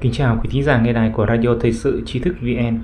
Kính chào quý thính giả nghe đài của Radio Thời sự Trí thức VN.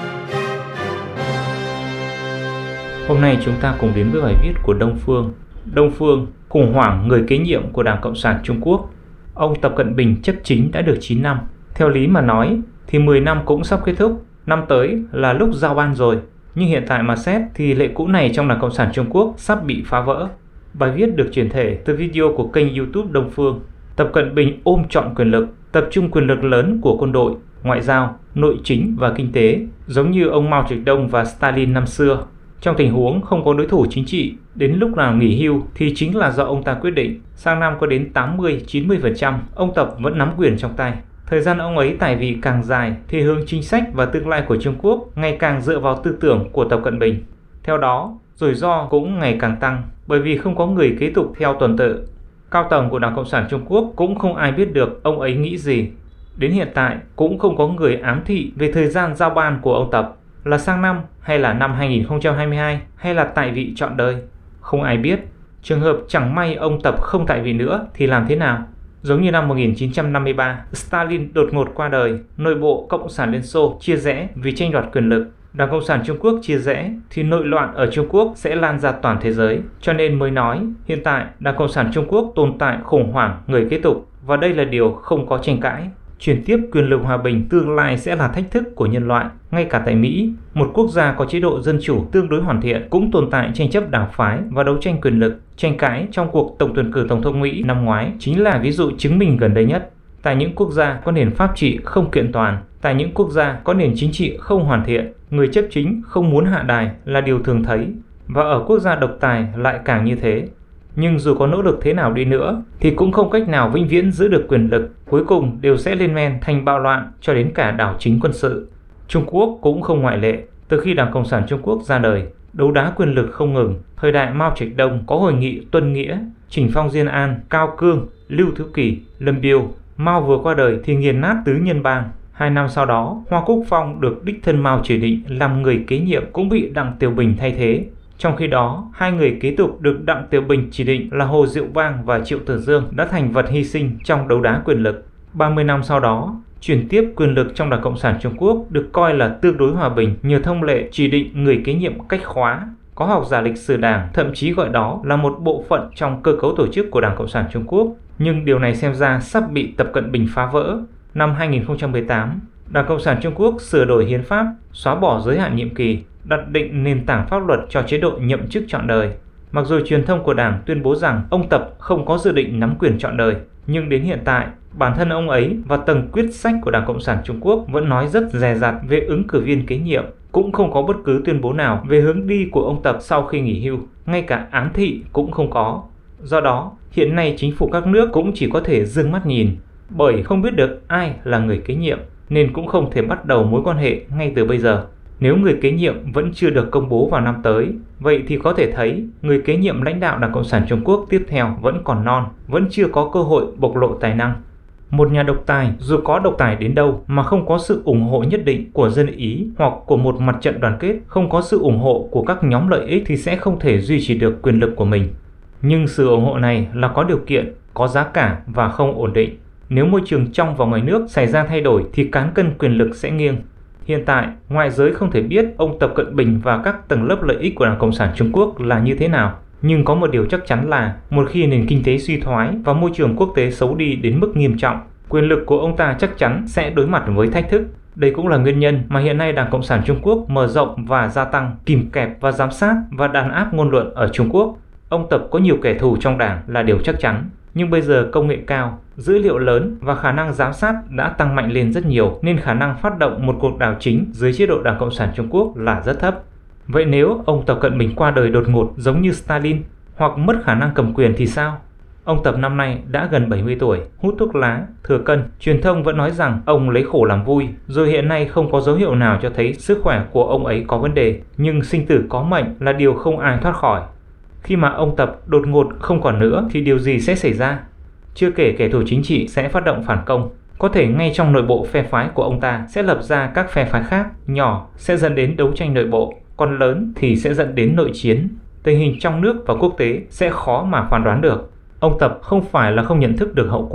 Hôm nay chúng ta cùng đến với bài viết của Đông Phương. Đông Phương, khủng hoảng người kế nhiệm của Đảng Cộng sản Trung Quốc. Ông Tập Cận Bình chấp chính đã được 9 năm. Theo lý mà nói thì 10 năm cũng sắp kết thúc, năm tới là lúc giao ban rồi. Nhưng hiện tại mà xét thì lệ cũ này trong Đảng Cộng sản Trung Quốc sắp bị phá vỡ. Bài viết được chuyển thể từ video của kênh YouTube Đông Phương. Tập Cận Bình ôm trọn quyền lực, tập trung quyền lực lớn của quân đội, ngoại giao, nội chính và kinh tế, giống như ông Mao Trạch Đông và Stalin năm xưa. Trong tình huống không có đối thủ chính trị, đến lúc nào nghỉ hưu thì chính là do ông ta quyết định. Sang năm có đến 80-90%, ông Tập vẫn nắm quyền trong tay. Thời gian ông ấy tại vị càng dài thì hướng chính sách và tương lai của Trung Quốc ngày càng dựa vào tư tưởng của Tập Cận Bình. Theo đó, rủi ro cũng ngày càng tăng bởi vì không có người kế tục theo tuần tự. Cao tầng của Đảng Cộng sản Trung Quốc cũng không ai biết được ông ấy nghĩ gì. Đến hiện tại cũng không có người ám thị về thời gian giao ban của ông Tập, là sang năm hay là năm 2022 hay là tại vị trọn đời. Không ai biết. Trường hợp chẳng may ông Tập không tại vị nữa thì làm thế nào? Giống như năm 1953, Stalin đột ngột qua đời, nội bộ Cộng sản Liên Xô chia rẽ vì tranh đoạt quyền lực. Đảng Cộng sản Trung Quốc chia rẽ thì nội loạn ở Trung Quốc sẽ lan ra toàn thế giới. Cho nên mới nói hiện tại Đảng Cộng sản Trung Quốc tồn tại khủng hoảng người kế tục, và đây là điều không có tranh cãi. Chuyển tiếp quyền lực hòa bình tương lai sẽ là thách thức của nhân loại. Ngay cả tại Mỹ, một quốc gia có chế độ dân chủ tương đối hoàn thiện, cũng tồn tại tranh chấp đảng phái và đấu tranh quyền lực. Tranh cãi trong cuộc tổng tuyển cử tổng thống Mỹ năm ngoái chính là ví dụ chứng minh gần đây nhất. Tại những quốc gia có nền pháp trị không kiện toàn, tại những quốc gia có nền chính trị không hoàn thiện, người chấp chính không muốn hạ đài là điều thường thấy, và ở quốc gia độc tài lại càng như thế. Nhưng dù có nỗ lực thế nào đi nữa thì cũng không cách nào vĩnh viễn giữ được quyền lực, cuối cùng đều sẽ lên men thành bạo loạn cho đến cả đảo chính quân sự. Trung Quốc cũng không ngoại lệ. Từ khi Đảng Cộng sản Trung Quốc ra đời, đấu đá quyền lực không ngừng. Thời đại Mao Trạch Đông có Hội nghị Tuân Nghĩa, Trình Phong Diên An, Cao Cương, Lưu Thứ Kỳ, Lâm Biêu. Mao vừa qua đời thì nghiền nát tứ nhân bang. 2 năm sau đó, Hoa Quốc Phong được đích thân Mao chỉ định làm người kế nhiệm, cũng bị Đặng Tiểu Bình thay thế. Trong khi đó, hai người kế tục được Đặng Tiểu Bình chỉ định là Hồ Diệu Vang và Triệu Tử Dương đã thành vật hy sinh trong đấu đá quyền lực. 30 năm sau đó, chuyển tiếp quyền lực trong Đảng Cộng sản Trung Quốc được coi là tương đối hòa bình nhờ thông lệ chỉ định người kế nhiệm cách khóa. Có học giả lịch sử Đảng thậm chí gọi đó là một bộ phận trong cơ cấu tổ chức của Đảng Cộng sản Trung Quốc. Nhưng điều này xem ra sắp bị Tập Cận Bình phá vỡ. Năm 2018, Đảng Cộng sản Trung Quốc sửa đổi hiến pháp, xóa bỏ giới hạn nhiệm kỳ, đặt định nền tảng pháp luật cho chế độ nhậm chức trọn đời. Mặc dù truyền thông của Đảng tuyên bố rằng ông Tập không có dự định nắm quyền trọn đời, nhưng đến hiện tại, bản thân ông ấy và tầng quyết sách của Đảng Cộng sản Trung Quốc vẫn nói rất dè dặt về ứng cử viên kế nhiệm, cũng không có bất cứ tuyên bố nào về hướng đi của ông Tập sau khi nghỉ hưu, ngay cả ám thị cũng không có. Do đó, hiện nay chính phủ các nước cũng chỉ có thể dương mắt nhìn, bởi không biết được ai là người kế nhiệm, nên cũng không thể bắt đầu mối quan hệ ngay từ bây giờ. Nếu người kế nhiệm vẫn chưa được công bố vào năm tới, vậy thì có thể thấy người kế nhiệm lãnh đạo Đảng Cộng sản Trung Quốc tiếp theo vẫn còn non, vẫn chưa có cơ hội bộc lộ tài năng. Một nhà độc tài dù có độc tài đến đâu mà không có sự ủng hộ nhất định của dân Ý hoặc của một mặt trận đoàn kết, không có sự ủng hộ của các nhóm lợi ích thì sẽ không thể duy trì được quyền lực của mình. Nhưng sự ủng hộ này là có điều kiện, có giá cả và không ổn định. Nếu môi trường trong và ngoài nước xảy ra thay đổi thì cán cân quyền lực sẽ nghiêng. Hiện tại, ngoại giới không thể biết ông Tập Cận Bình và các tầng lớp lợi ích của Đảng Cộng sản Trung Quốc là như thế nào. Nhưng có một điều chắc chắn là một khi nền kinh tế suy thoái và môi trường quốc tế xấu đi đến mức nghiêm trọng, quyền lực của ông ta chắc chắn sẽ đối mặt với thách thức. Đây cũng là nguyên nhân mà hiện nay Đảng Cộng sản Trung Quốc mở rộng và gia tăng, kìm kẹp và giám sát và đàn áp ngôn luận ở Trung Quốc. Ông Tập có nhiều kẻ thù trong đảng là điều chắc chắn. Nhưng bây giờ công nghệ cao, dữ liệu lớn và khả năng giám sát đã tăng mạnh lên rất nhiều, nên khả năng phát động một cuộc đảo chính dưới chế độ Đảng Cộng sản Trung Quốc là rất thấp. Vậy nếu ông Tập Cận Bình qua đời đột ngột giống như Stalin hoặc mất khả năng cầm quyền thì sao? Ông Tập năm nay đã gần 70 tuổi, hút thuốc lá, thừa cân. Truyền thông vẫn nói rằng ông lấy khổ làm vui, rồi hiện nay không có dấu hiệu nào cho thấy sức khỏe của ông ấy có vấn đề. Nhưng sinh tử có mệnh là điều không ai thoát khỏi. Khi mà ông Tập đột ngột không còn nữa thì điều gì sẽ xảy ra? Chưa kể kẻ thù chính trị sẽ phát động phản công. Có thể ngay trong nội bộ phe phái của ông ta sẽ lập ra các phe phái khác, nhỏ sẽ dẫn đến đấu tranh nội bộ, còn lớn thì sẽ dẫn đến nội chiến. Tình hình trong nước và quốc tế sẽ khó mà phán đoán được. Ông Tập không phải là không nhận thức được hậu quả,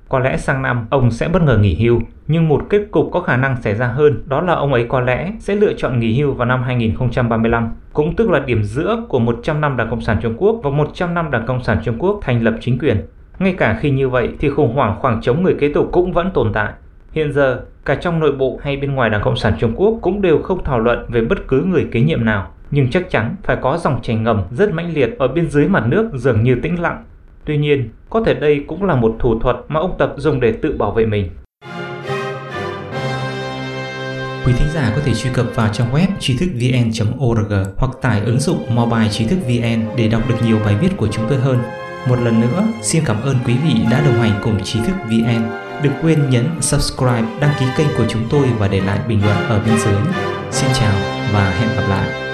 Có lẽ sang năm ông sẽ bất ngờ nghỉ hưu, nhưng một kết cục có khả năng xảy ra hơn đó là ông ấy có lẽ sẽ lựa chọn nghỉ hưu vào năm 2035, cũng tức là điểm giữa của 100 năm Đảng Cộng sản Trung Quốc và 100 năm Đảng Cộng sản Trung Quốc thành lập chính quyền. Ngay cả khi như vậy thì khủng hoảng khoảng trống người kế tục cũng vẫn tồn tại. Hiện giờ, cả trong nội bộ hay bên ngoài Đảng Cộng sản Trung Quốc cũng đều không thảo luận về bất cứ người kế nhiệm nào, nhưng chắc chắn phải có dòng chảy ngầm rất mãnh liệt ở bên dưới mặt nước dường như tĩnh lặng. Tuy nhiên, có thể đây cũng là một thủ thuật mà ông Tập dùng để tự bảo vệ mình. Quý thính giả có thể truy cập vào trang web tri thức vn.org hoặc tải ứng dụng mobile tri thức vn để đọc được nhiều bài viết của chúng tôi hơn. Một lần nữa, xin cảm ơn quý vị đã đồng hành cùng Tri thức VN. Đừng quên nhấn subscribe, đăng ký kênh của chúng tôi và để lại bình luận ở bên dưới. Xin chào và hẹn gặp lại.